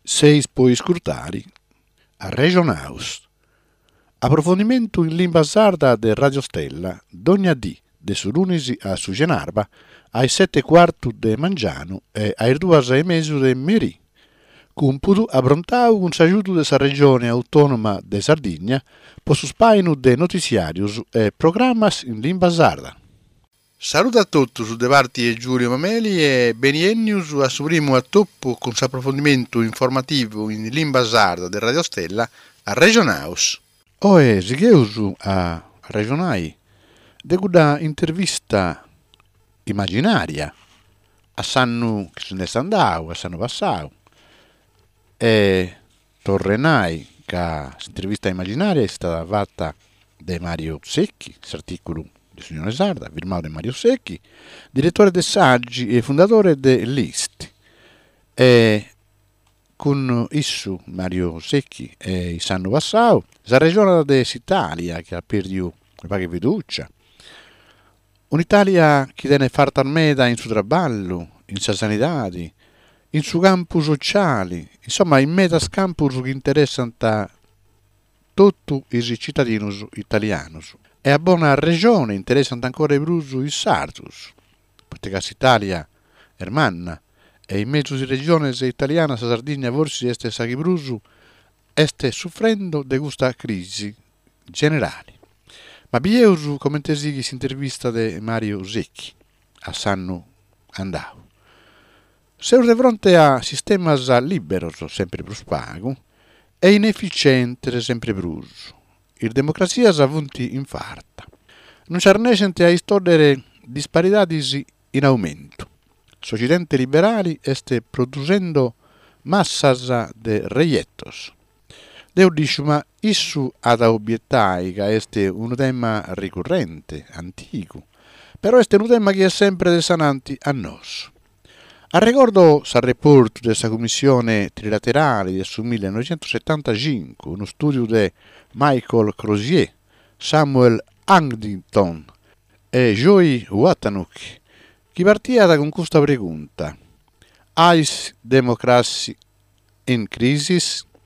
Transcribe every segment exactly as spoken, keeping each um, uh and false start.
Seis puoi scrutare a Regionaus. Approfondimento in lingua sarda de Radio Stella, dogna dì, de su lunisi a su Genarba, ai sette quartu de Mangiano e ai duas e mesu de Meri. Cumpudu abrontau un sagiuto de sa regione autonoma de Sardigna, po su spainu de noticiarius e programmas in lingua sarda. Saluto a tutti su De Varti e Giulio Mameli e beniennius a su primo attoppo con su approfondimento informativo in lingua sarda de Radio Stella a Regionaus. Oe, sigeusu a Regionai, de guda intervista immaginaria a sannu che se ne andau, a sannu passau. E torrenai che l'intervista immaginaria è stata fatta da Mario Secchi, l'articolo di Signore Sarda, firmato da Mario Secchi, direttore dei saggi e fondatore dell'Ist. E con isso Mario Secchi e il sanno passau, la regione d'Italia che ha perduto qualche fiducia. Un'Italia che tiene farta meda in suo traballo, in sua sanità, in suo campo sociale, insomma in metas campus che interessano a tutti i cittadini italiani. E a buona regione interessano ancora i brusu i sardus, perché l'Italia è hermanna, e in mezzo alle regioni italiane la Sardegna forse este sa che brusu este soffrendo di questa crisi generale. Ma bieusu commentesi che si intervista di Mario Secchi a Sannu Andau. Siamo di fronte a sistemi liberos sempre più spago e inefficienti sempre più. Il democrazia ha avuto infarta. Non c'è nesente a storie disparità in aumento. L'Occidente liberali sta producendo massas de reiettos. Devo dire, ma isso ad obiettai che è un tema ricorrente, antico, però è un tema che è sempre desanante a noi. A ricordo del report della Commissione Trilaterale del millenovecentosettantacinque, uno studio di Michael Crozier, Samuel Huntington e Joy Watanuk, che partia da con questa pregunta: Is democracy in crisi?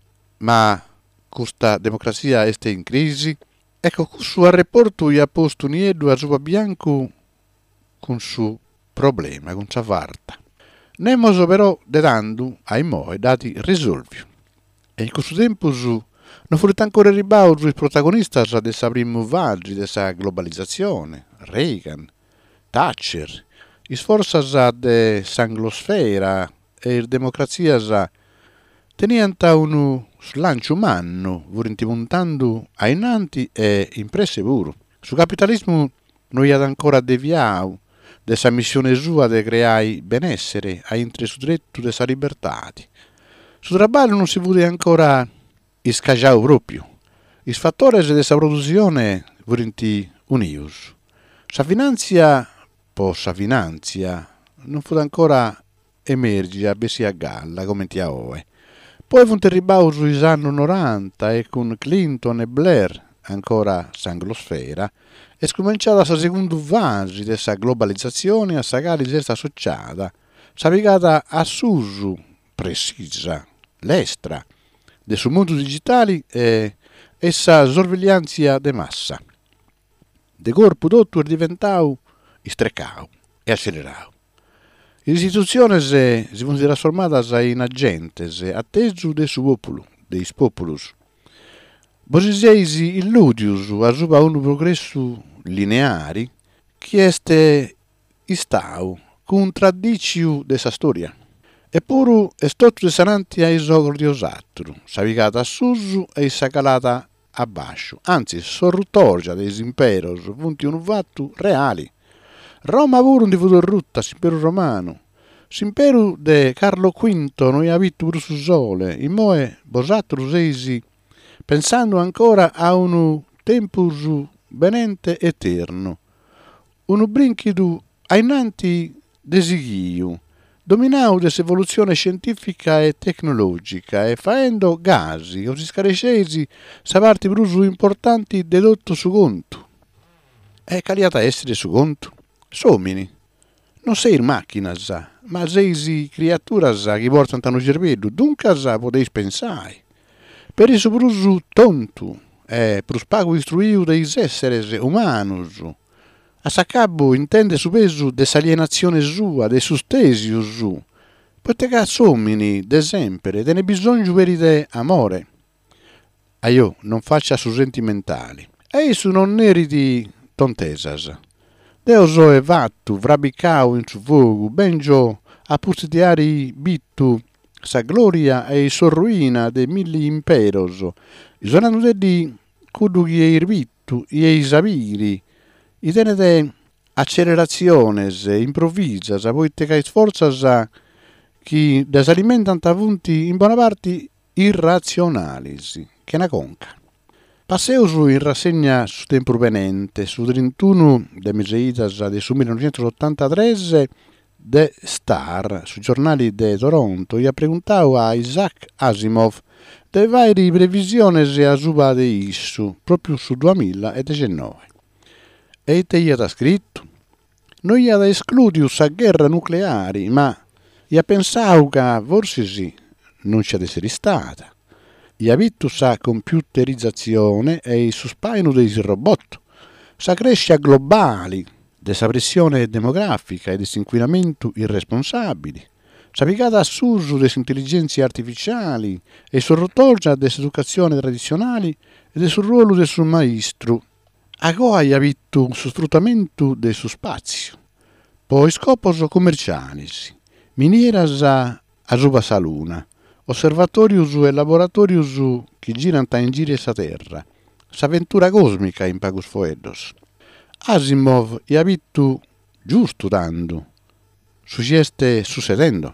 Ma questa democrazia è in crisi? Ecco, questo report gli ha posto nieddu a suo bianco con suo problema, con sua farta. Nemos però dedando ai moi dati risolvi. E in questo tempo su non furono ancora ribaudo i protagonisti della prima fase della globalizzazione, Reagan, Thatcher, i sforzi della sanglosfera e la democrazia tenivano un slancio umano, vorinti puntando ai nanti e imprese pure. Sul capitalismo noi abbiamo ancora deviato dessa missione sua di creare benessere a intre su dritto della libertà. Su trabalho non si vuole ancora iscaggiare proprio. I fattori della produzione vorinti unius. Sa finanzia, po sa finanzia, non fu ancora emergere a besi a galla come ti a oe. Poi fu un terribau sui anni novanta e con Clinton e Blair, ancora sanglosfera, è scominciata la seconda fase della globalizzazione a sagare questa associata, sapigata a susu precisa, l'estra, del suo mondo digitale e essa sorveglianza de massa. De corpo tutto è diventato istreccato e accelerato. Le istituzioni si sono trasformate in agentes atteso del suo popolo, dei populus. Bosiseisi illudius a suba un progresso lineare che este istau contraddiciu dessa storia. Eppure è stato desanante a isogliosattro, savigata a susu e sacalata a bascio, anzi sorrutorgia dei imperos punti un fatto reali. Roma pure un divuto rutta, l'impero romano. L'impero de Carlo quinto noi ha visto pure su sole, in moe bosattro seisi pensando ancora a un tempus benente eterno, un brinchido ainanti desigiu, dominau dell'evoluzione scientifica e tecnologica e faendo gasi o si scarescesi sa parti brusu importanti dedotto su conto. È caliata essere su conto? Somini. Non sei in macchina, ma seisi creaturas che portano un cervello, dunque poteis pensare. Per isso brusu tonto, e per spago istruiu deis esseres humanus. A sacabo intende su peso des'alienazione sua, de sustesio su, poiché assomini, d'esempere, te ne bisogno veride amore. A io non faccia su sentimentali, e su non neridi tontesas. Deus o e vattu, vrabicau in su fogo, benjo a pustidiari bittu, sa gloria e i sorruina de milli imperos, isonando di cudu chi e irvittu, e i saviri, i tenete acceleraciones improvvisas, poiché che sforzas chi desalimentan tavunti in buona parte irrazionalis, che na conca. Passeus in rassegna su tempo venente, su trentuno de Meseitas de su millenovecentottantatré de Star, su giornali de Toronto, e ha preguntau a Isaac Asimov de vari previsiones a suba de issu, proprio su duemiladiciannove. E te ha scritto, non ha escludius a guerra nucleare, ma ha pensau che forse sì, non c'è essere stata. E ha visto sa computerizzazione e il suspaino dei robot, sa crescita globali, dessa pressione demografica e disinquinamento irresponsabili, sa picata assurdo delle intelligenze artificiali e sul rotorgia dell'educazione tradizionale e del suo ruolo del suo maestro. Agora ha visto su sfruttamento del suo spazio, poi scopos commerciali, minieras a, a suba sa luna, osservatorius e laboratorius che girano in giro sa terra, s'avventura cosmica in pagus foedos. Asimov ha visto giusto tanto, su ci este succedendo.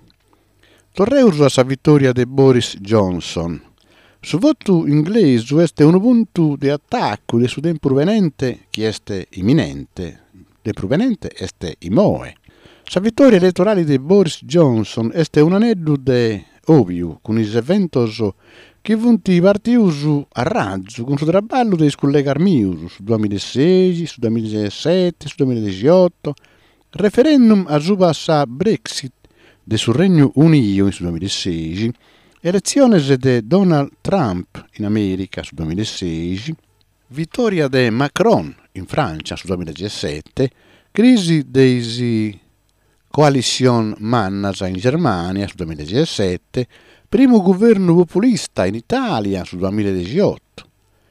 Torreus a sa vittoria de Boris Johnson. Su voto inglese este un punto di attacco de su tempo venente che este imminente, de provenente este imoe. Sa vittoria elettorale de Boris Johnson este un aneddoto ovvio, con i eventos che vunti partius a razzo, con su traballo dei collegar mius, su duemilasei, su duemiladiciassette, su duemiladiciotto, referendum a suba sa Brexit de sul Regno Unito in su duemilasei, elezioni de Donald Trump in America su duemilasei, vittoria de Macron in Francia su duemiladiciassette, crisi dei coalition Mannas in Germania su duemiladiciassette, primo governo populista in Italia su duemiladiciotto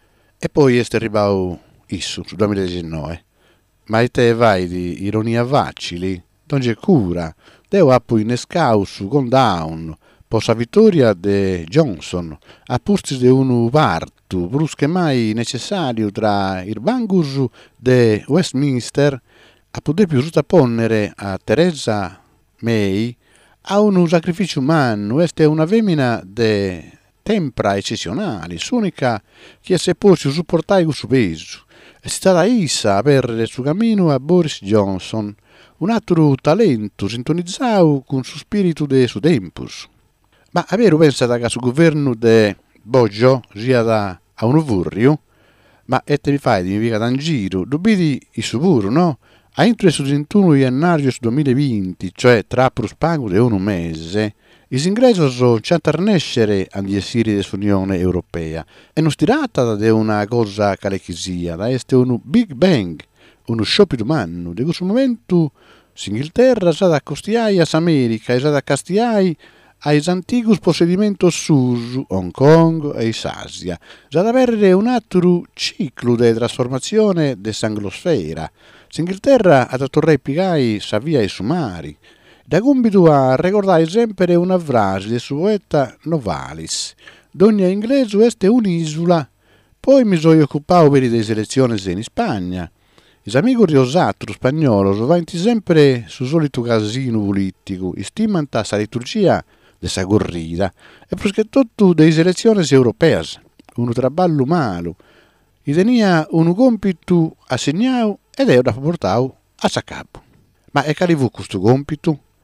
e poi è arrivato isso su duemiladiciannove. Ma te vai di ironia facili, non c'è cura, devo appo innescau su countdown, posa vittoria de Johnson, a posti de unu partu, brusche mai necessario tra il bangus de Westminster a poter più sottoponnere a Theresa May a un sacrificio umano, questa è una femmina de tempra eccezionale, l'unica che si può supportare con suo peso. È stata essa per il suo cammino a Boris Johnson, un altro talento sintonizzato con il suo spirito de suo tempus. Ma avere pensato che il governo de Boggio sia da a un vurrio, ma e te mi fai, mi mica da in giro, dubiti il suo puro, no? A entro il trentuno gennaio duemilaventi, cioè tra prospago di un mese, i ingressi ci attarnescere agli esseri dell'Unione Europea e non si tratta di una cosa calechisia, da este un Big Bang, uno shopping umano, di questo momento l'Inghilterra sa da costiai a America e sa da castiai ai antichi possedimenti su Hong Kong e Asia, sa da avere un altro ciclo di trasformazione dell'anglosfera. L'Inghilterra ha torre pigai sa via e su mari, da compito a ricordare sempre una frase del suo poeta Novalis, d'ogni inglese è un'isola, poi mi sono occupato per le elezioni in Spagna. I amici riosatto spagnolo vanno sempre sul solito casino politico, stimano la liturgia della corrida e perché tutto delle elezioni europee, un traballo malo, e tenia un compito assegnato ed era portato a capo. Ma è che arrivò questo compito?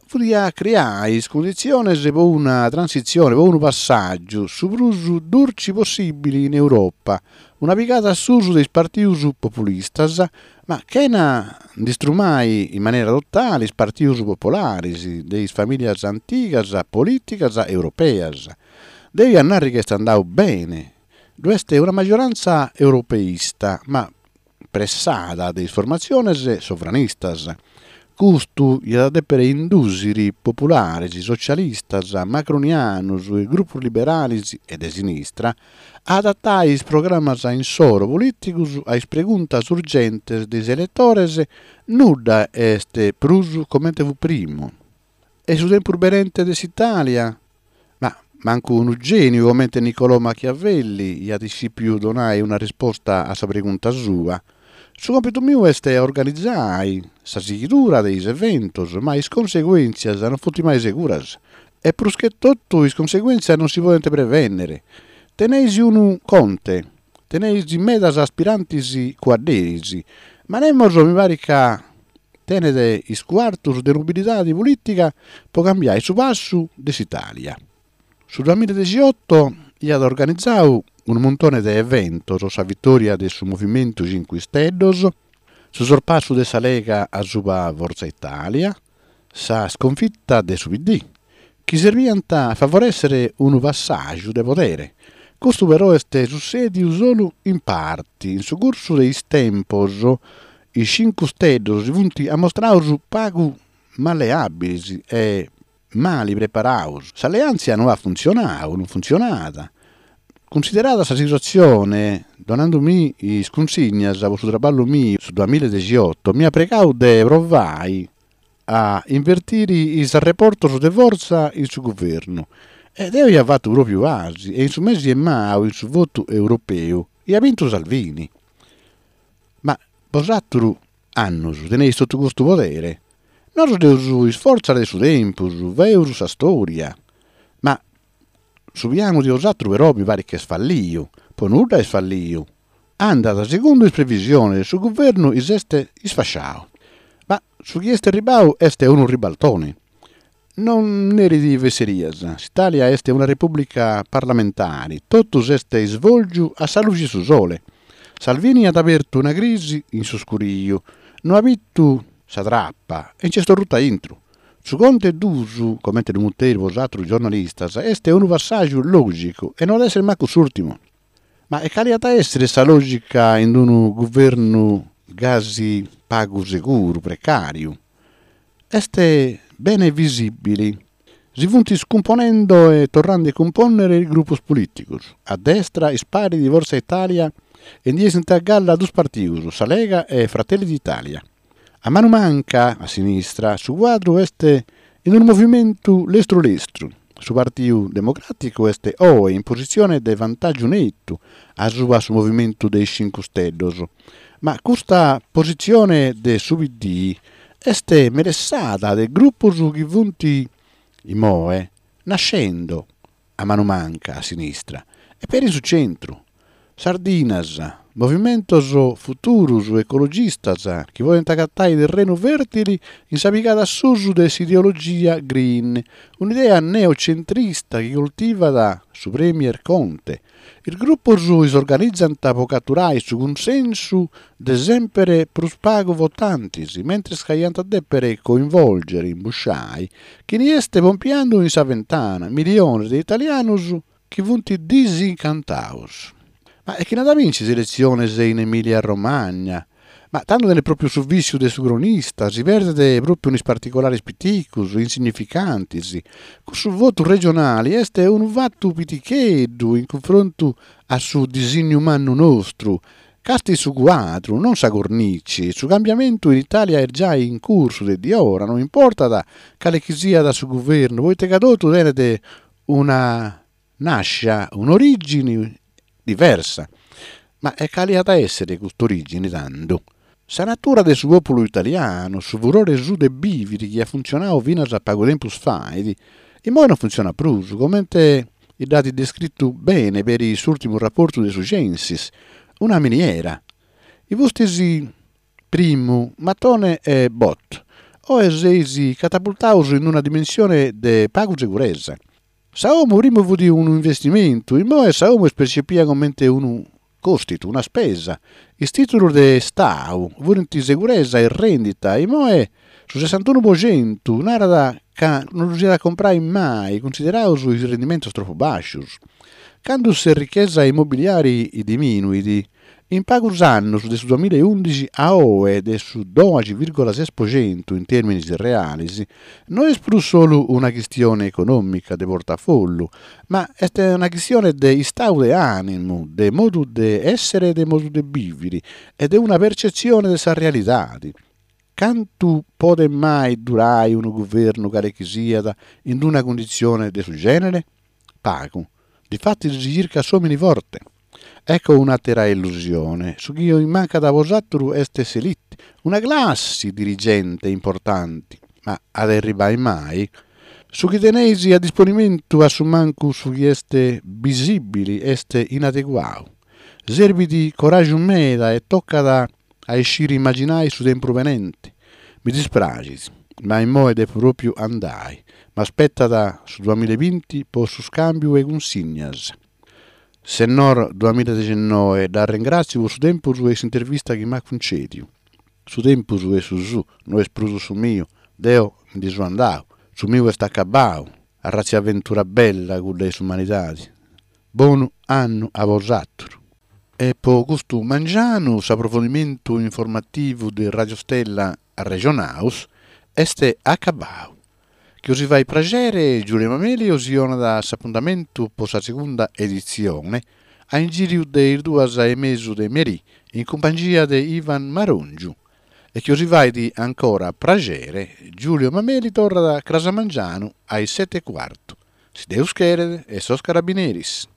volia creare condizioni per una transizione, per un passaggio su più dolci possibili in Europa, una picata su dei partiti populisti, ma che non distrumai in maniera totale i partiti popolari, delle famiglie antiche, politiche europee. Devi andare che sta andando bene. Questa è una maggioranza europeista, ma pressata da formazioni sovranistas. Questo gli ha detto per indusiri popolari, socialisti, macronianos, gruppi liberali e di sinistra, adattare i programmi in soro politici alle pregunte urgenti dei elettori, nulla este prusu come fu primo. E su tempo urberente dell'Italia, ma manco un genio come Niccolò Machiavelli, gli ha di più donare una risposta a sa pregunta sua. Su compito mio è organizzare la sicura dei eventi, ma le conseguenze non sono mai sicure. E più tutto, le conseguenze non si possono prevenire. Teneisi un conte, teneisi medas aspiranti quadresi, ma nemmeno mi pare che tenere i quartos di nobiltà di politica può cambiare su passo dell'Italia. Sul duemiladiciotto gli ha organizzato un montone di eventi, la vittoria del suo movimento cinque Stelle, su sorpasso della Lega a suba Forza Italia, sa sconfitta del suo P D, che serviva a favorecere un passaggio di potere. Questo però è successo solo in parte, in suo corso dei tempos, i cinque Stelle si sono a mostrare pago maleabili e mali preparati. L'alleanza non ha funzionato, non funzionata. Considerata questa situazione, donandomi i consigli sul traballo mio sul duemiladiciotto, mi ha pregato di provare a invertire il rapporto di forza in suo governo. Ed io ho fatto proprio quasi, e in su mesi e mai, in su voto europeo, e ha vinto Salvini. Ma vosattro anni tenevi sotto questo potere? Non devo sforzare del suo tempo, vero sa storia. Ma subiamo di osatro però mi pare che è sfallio, poi nulla è sfallio. Andata secondo le previsioni del suo governo esiste sfasciato. Ma su chi este ribau este un ribaltone. Non ne di veserias. L'Italia è una repubblica parlamentare, tutto este svolge a sa luce su sole. Salvini ha aperto una crisi in suo scurio, non ha visto sa trappa e c'è sto rutta intro. Su conte d'uso, come te mutteri vosatro giornalista, este un passaggio logico e non deve essere manco l'ultimo. Ma è caliata essere sa logica in un governo gasi pago sicuro, precario. Este bene visibili. Si vanno scomponendo e tornando a componere i gruppi politici. A destra, i spari di Forza Italia e in dietro a galla due partiti, sa Lega e Fratelli d'Italia. A mano manca, a sinistra, su quadro este in un movimento lestro-lestro. Su Partito Democratico este o in posizione di vantaggio netto a suo su movimento dei cinque Stelle. Ma questa posizione del P D este meressata del gruppo su chi vunti i Moe nascendo a mano manca a sinistra e per il suo centro. Sardinas, movimentos futuros ecologistas che vogliono cattare il terreno fertile in sapicata assurdo dell'ideologia green, un'idea neocentrista che coltiva da su Premier Conte. Il gruppo su si organizza per catturare su consenso de sempre prospago votanti, mentre scagliando a per coinvolgere in busciai che ne este pompiando in sa ventana milioni di italiani che vunti disincantaus. Ma è che non da vince selezione in Emilia Romagna, ma tanto nel proprio suvvizio del suo cronista, si perde proprio in particolari piticus, insignificanti. Questo voto regionale è un fatto piticheddo in confronto al suo disegno umano nostro, casti su quattro, non sa cornici, su cambiamento in Italia è già in corso di ora, non importa da quale chi sia da suo governo, voi te cadotto tenete una nascia, un'origine diversa, ma è caliata a essere quest'origine tanto. Sa natura del suo popolo italiano, su furore su de bividi che ha funzionato fino a poco tempo fa, e ora non funziona più, come i dati descritti bene per il suo ultimo rapporto dei suoi censis, una miniera. I vostri primo, Matone e Bot, o esesi catapultaus in una dimensione de pagu sicurezza. Saomo rimuovo di un investimento, in moe saomo percepia come un costitu, una spesa. Il titolo de Stau, volenti sicurezza e rendita, in moe su sessantuno per cento, un'arada che non riuscirà a comprare mai, consideraus i rendimenti troppo bassi. Quando se ricchezza immobiliari diminuiti, in pagus annos del duemilaundici a oe del dodici virgola sei per cento in termini reali, non è più solo una questione economica di portafoglio, ma è una questione di stato di animo, di modo di essere e di modo di vivere, ed è una percezione della realtà. Quanto può mai durare un governo che sia in una condizione di questo genere? Pago. Difatti si circa somini forte. Ecco un'altra illusione, su cui in manca da vosotros este selite, una classe dirigente importante, ma ad arrivare mai, su chi teneisi a disponimento a su manco su chi este visibili, este inadeguato. Servi di coraggio meda e tocca da a escire immaginai su tempo venente. Mi dispragis, ma in moede proprio andai, ma aspetta da su duemilaventi per su scambio e consignas. Senor duemiladiciannove, da ringrazio su tempo su questa intervista che mi ha concedio. Su tempo su e su su, non è espruso su mio, deo mi disuandao, su mio è staccabao, a razza avventura bella con le umanità. Buon anno a vosotros. E per questo mangiano, approfondimento informativo di Radio Stella Regionaus, este acabao. Che si va a piacere, Giulio Mameli, osiona da appuntamento per la seconda edizione, a in giro dei due e mezzo di Meri, in compagnia di Ivan Marongiu. E che si va di ancora piacere, Giulio Mameli torna da Crasamangiano ai sette e quarto. Si deus chiedere e sos carabineris.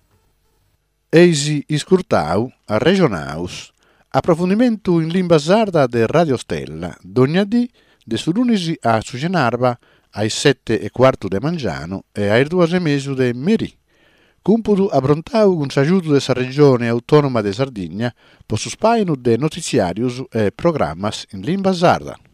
Eisi iscurtau a Regionaus, approfondimento in lingua sarda de Radio Stella, dognadì de su lunisi a Sugenarba ai sette e quarto de Mangiano e ai due e mezzo de Meri. Cumpudu abrontau con s'aiuto de sa regione autonoma de Sardegna, per su spaino de notiziarius e programmas in lingua sarda.